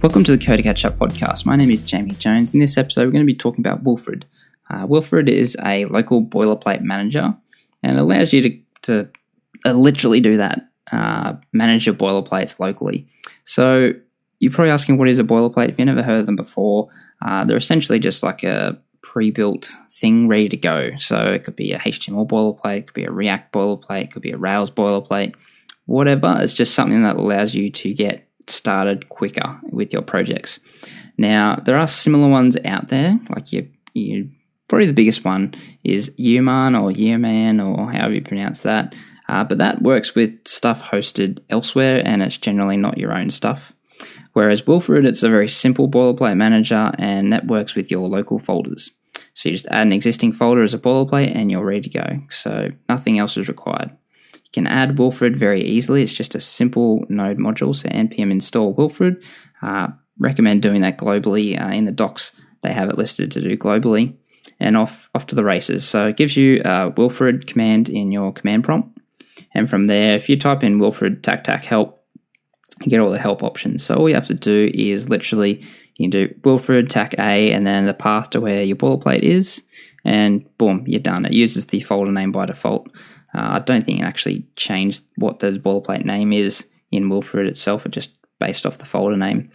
Welcome to the Code to Catch Up podcast. My name is Jamie Jones. In this episode, we're going to be talking about Wilfred. Wilfred is a local boilerplate manager and allows you to literally do that, manage your boilerplates locally. So you're probably asking, what is a boilerplate? If you've never heard of them before, they're essentially just like a pre-built thing ready to go. So it could be a HTML boilerplate, it could be a React boilerplate, it could be a Rails boilerplate, whatever. It's just something that allows you to get started quicker with your projects. Now, there are similar ones out there, like you probably the biggest one is Yeoman or Yeoman or however you pronounce that, but that works with stuff hosted elsewhere and it's generally not your own stuff. Whereas Wilfred, it's a very simple boilerplate manager and that works with your local folders. So you just add an existing folder as a boilerplate and you're ready to go. So nothing else is required. You can add Wilfred very easily. It's just a simple node module. So npm install Wilfred. Recommend doing that globally. In the docs, they have it listed to do globally. And off to the races. So it gives you a Wilfred command in your command prompt. And from there, if you type in Wilfred tac help, you get all the help options. So all you have to do is literally, you can do Wilfred tac A and then the path to where your boilerplate is. And boom, you're done. It uses the folder name by default. I don't think it actually changed what the boilerplate name is in Wilfred itself. It just based off the folder name.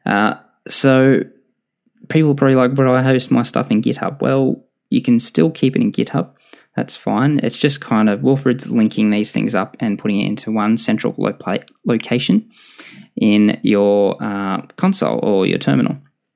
So people probably like, but I host my stuff in GitHub. Well, you can still keep it in GitHub. That's fine. It's just kind of Wilfred's linking these things up and putting it into one central location in your console or your terminal.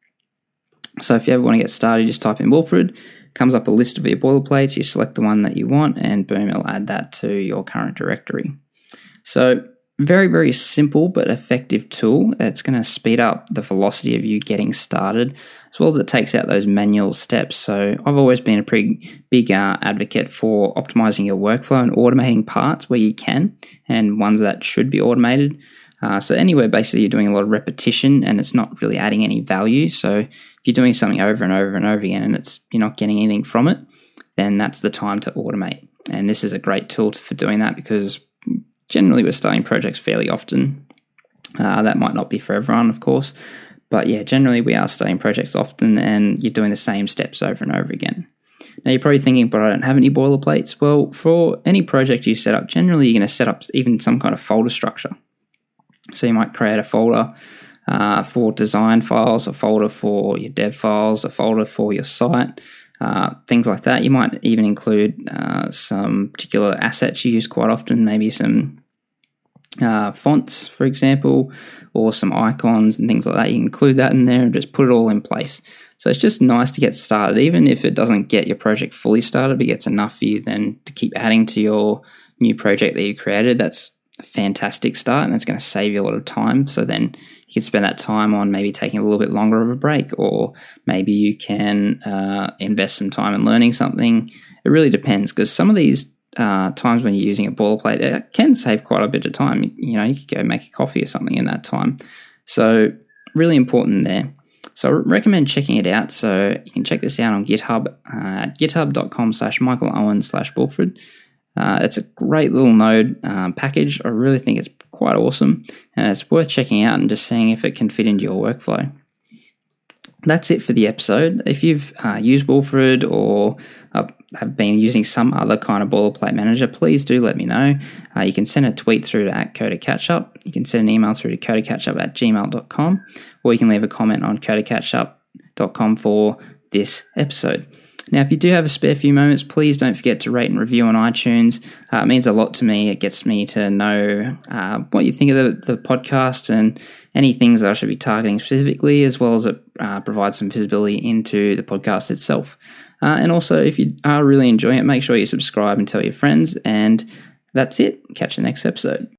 So if you ever want to get started, just type in Wilfred. Comes up a list of your boilerplates, you select the one that you want, and boom, it'll add that to your current directory. So very, very simple but effective tool. It's going to speed up the velocity of you getting started, as well as it takes out those manual steps. So I've always been a pretty big advocate for optimizing your workflow and automating parts where you can, and ones that should be automated. So anywhere basically you're doing a lot of repetition and it's not really adding any value. So if you're doing something over and over and over again and you're not getting anything from it, then that's the time to automate. And this is a great tool for doing that because generally we're starting projects fairly often. That might not be for everyone, of course. But yeah, generally we are starting projects often and you're doing the same steps over and over again. Now you're probably thinking, but I don't have any boilerplates. Well, for any project you set up, generally you're going to set up even some kind of folder structure. So you might create a folder for design files, a folder for your dev files, a folder for your site, things like that. You might even include some particular assets you use quite often, maybe some fonts, for example, or some icons and things like that. You can include that in there and just put it all in place. So it's just nice to get started, even if it doesn't get your project fully started, but gets enough for you then to keep adding to your new project that you created. That's a fantastic start and it's going to save you a lot of time. So then you can spend that time on maybe taking a little bit longer of a break, or maybe you can invest some time in learning something. It really depends, because some of these times when you're using a boilerplate, it can save quite a bit of time. You know, you could go make a coffee or something in that time. So really important there. So I recommend checking it out. So you can check this out on GitHub at github.com/michaelowen/Wilfred. It's a great little node package. I really think it's quite awesome and it's worth checking out and just seeing if it can fit into your workflow. That's it for the episode. If you've used Wilfred or have been using some other kind of boilerplate manager, please do let me know. You can send a tweet through to @codecatchup. You can send an email through to codecatchup@gmail.com, or you can leave a comment on codecatchup.com for this episode. Now, if you do have a spare few moments, please don't forget to rate and review on iTunes. It means a lot to me. It gets me to know what you think of the podcast and any things that I should be targeting specifically, as well as it provides some visibility into the podcast itself. And also, if you are really enjoying it, make sure you subscribe and tell your friends. And that's it. Catch you next episode.